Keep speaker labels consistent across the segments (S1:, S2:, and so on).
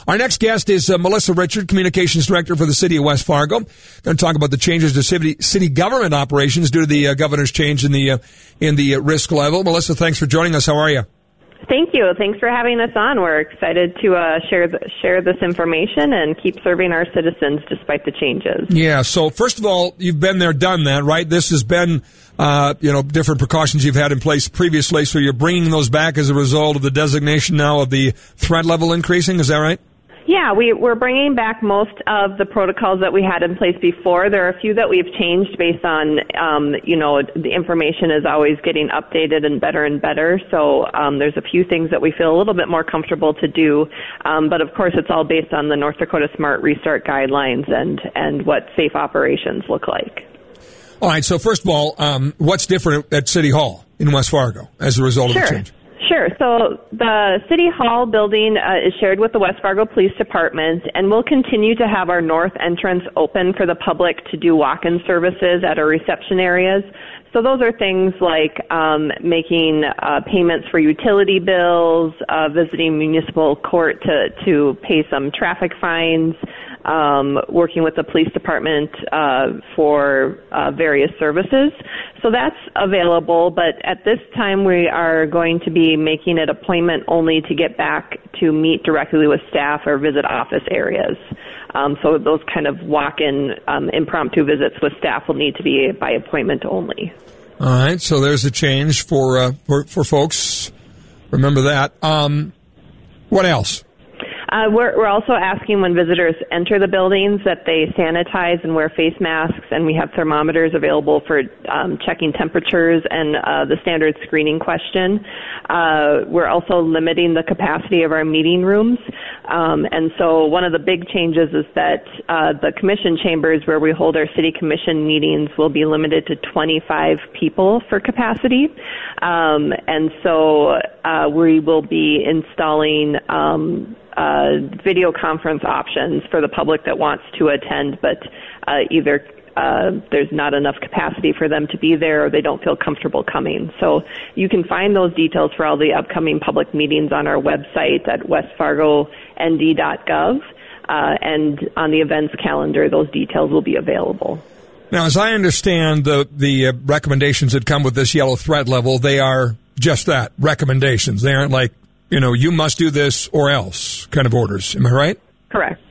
S1: Our next guest is Melissa Richard, Communications Director for the City of West Fargo. Going to talk about the changes to city government operations due to the governor's change in the risk level. Melissa, thanks for joining us. How are you?
S2: Thank you. Thanks for having us on. We're excited to share this information and keep serving our citizens despite the changes.
S1: Yeah. So first of all, you've been there, done that, right? This has been, different precautions you've had in place previously. So you're bringing those back as a result of the designation now of the threat level increasing. Is that right?
S2: Yeah, we're bringing back most of the protocols that we had in place before. There are a few that we've changed based on, the information is always getting updated and better. So there's a few things that we feel a little bit more comfortable to do. But of course, it's all based on the North Dakota Smart Restart guidelines and what safe operations look like.
S1: All right. So first of all, what's different at City Hall in West Fargo as a result of the change?
S2: Sure. So the City Hall building is shared with the West Fargo Police Department, and we'll continue to have our north entrance open for the public to do walk-in services at our reception areas. So those are things like making payments for utility bills, visiting municipal court to pay some traffic fines, working with the police department for various services. So that's available, but at this time we are going to be making it appointment only to get back to meet directly with staff or visit office areas. So those kind of walk-in impromptu visits with staff will need to be by appointment only.
S1: All right, so there's a change for folks. Remember that. What else?
S2: We're also asking when visitors enter the buildings that they sanitize and wear face masks, and we have thermometers available for checking temperatures and the standard screening question. We're also limiting the capacity of our meeting rooms. And so one of the big changes is that the commission chambers where we hold our city commission meetings will be limited to 25 people for capacity. And so we will be installing video conference options for the public that wants to attend, but either there's not enough capacity for them to be there or they don't feel comfortable coming. So you can find those details for all the upcoming public meetings on our website at westfargond.gov, and on the events calendar, those details will be available.
S1: Now, as I understand the recommendations that come with this yellow threat level, they are just that, recommendations. They aren't like, you must do this or else kind of orders. Am I right?
S2: Correct,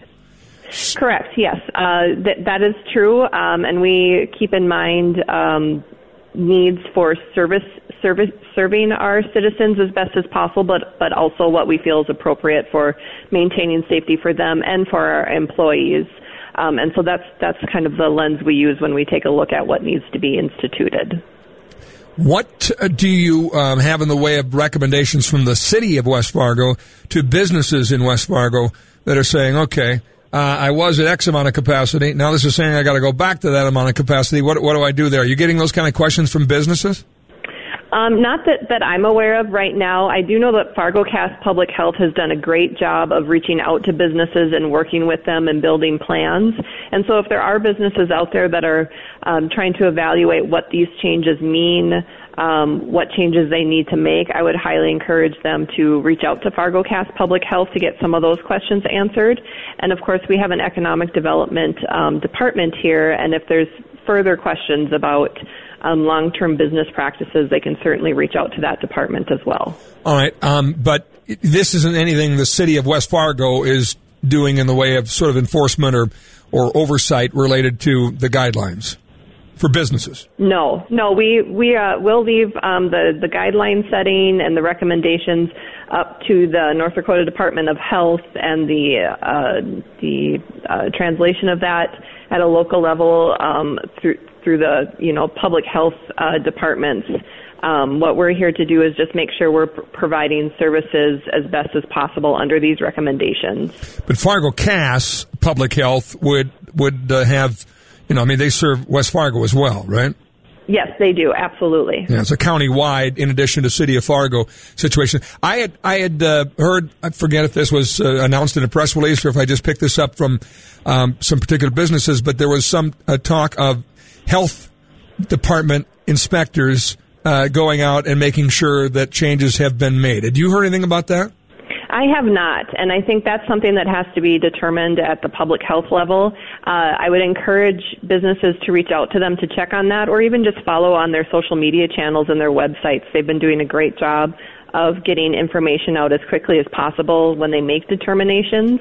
S2: yes. That is true, and we keep in mind needs for serving our citizens as best as possible, but also what we feel is appropriate for maintaining safety for them and for our employees. And so that's kind of the lens we use when we take a look at what needs to be instituted.
S1: What do you have in the way of recommendations from the city of West Fargo to businesses in West Fargo that are saying, okay, I was at X amount of capacity. Now this is saying I got to go back to that amount of capacity. What do I do there? Are you getting those kind of questions from businesses?
S2: Not that I'm aware of right now. I do know that FargoCast Public Health has done a great job of reaching out to businesses and working with them and building plans. And so if there are businesses out there that are trying to evaluate what these changes mean, what changes they need to make, I would highly encourage them to reach out to FargoCast Public Health to get some of those questions answered. And of course, we have an economic development department here, and if there's further questions about long-term business practices, they can certainly reach out to that department as well.
S1: All right, but this isn't anything the city of West Fargo is doing in the way of sort of enforcement or oversight related to the guidelines for businesses. No,
S2: we will leave the guideline setting and the recommendations up to the North Dakota Department of Health and the translation of that at a local level through the public health departments. What we're here to do is just make sure we're providing services as best as possible under these recommendations.
S1: But FargoCast Public Health would have, they serve West Fargo as well, right?
S2: Yes, they do. Absolutely.
S1: Yeah, it's a county-wide, in addition to City of Fargo situation. I had heard, I forget if this was announced in a press release or if I just picked this up from some particular businesses, but there was some talk of health department inspectors going out and making sure that changes have been made. Had you heard anything about that?
S2: I have not, and I think that's something that has to be determined at the public health level. I would encourage businesses to reach out to them to check on that, or even just follow on their social media channels and their websites. They've been doing a great job of getting information out as quickly as possible when they make determinations.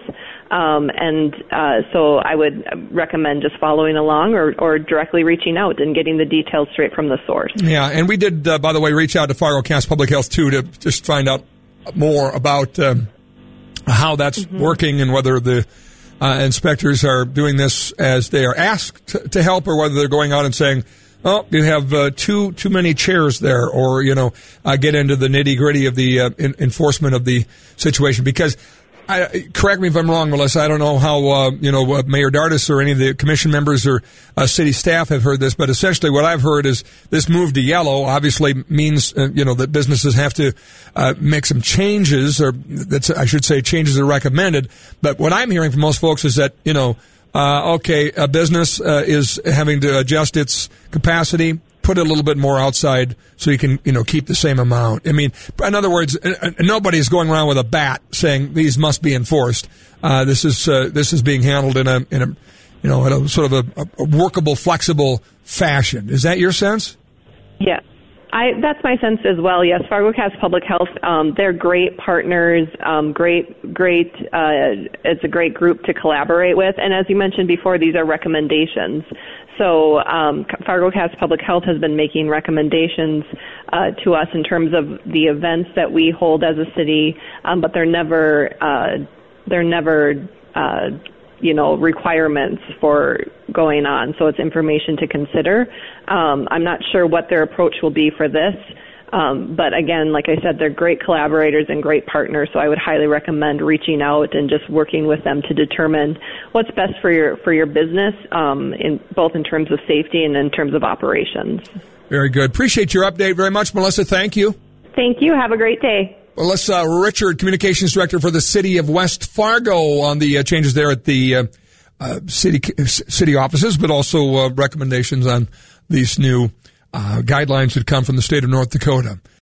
S2: So I would recommend just following along or directly reaching out and getting the details straight from the source.
S1: Yeah, and we did, by the way, reach out to Fargo-Cass Public Health, too, to just find out more about how that's working and whether the inspectors are doing this as they are asked to help, or whether they're going out and saying, oh, you have too many chairs there, or, get into the nitty-gritty of the enforcement of the situation. Because, correct me if I'm wrong, Melissa, I don't know how, Mayor Dardis or any of the commission members or city staff have heard this, but essentially what I've heard is this move to yellow obviously means, that businesses have to make some changes, or I should say changes are recommended. But what I'm hearing from most folks is that, a business is having to adjust its capacity, put a little bit more outside so you can, keep the same amount. I mean, in other words, nobody's going around with a bat saying these must be enforced. This is being handled in a sort of a workable, flexible fashion. Is that your sense?
S2: Yeah. That's my sense as well. Yes, Fargo-Cass Public Health, they're great partners, it's a great group to collaborate with. And as you mentioned before, these are recommendations. So Fargo-Cass Public Health has been making recommendations to us in terms of the events that we hold as a city, but they're never requirements for going on. So it's information to consider. I'm not sure what their approach will be for this. But again, like I said, they're great collaborators and great partners. So I would highly recommend reaching out and just working with them to determine what's best for your business, both in terms of safety and in terms of operations.
S1: Very good. Appreciate your update very much, Melissa. Thank you.
S2: Thank you. Have a great day.
S1: Melissa Richard, Communications Director for the City of West Fargo, on the changes there at the city offices, but also recommendations on these new guidelines that come from the state of North Dakota.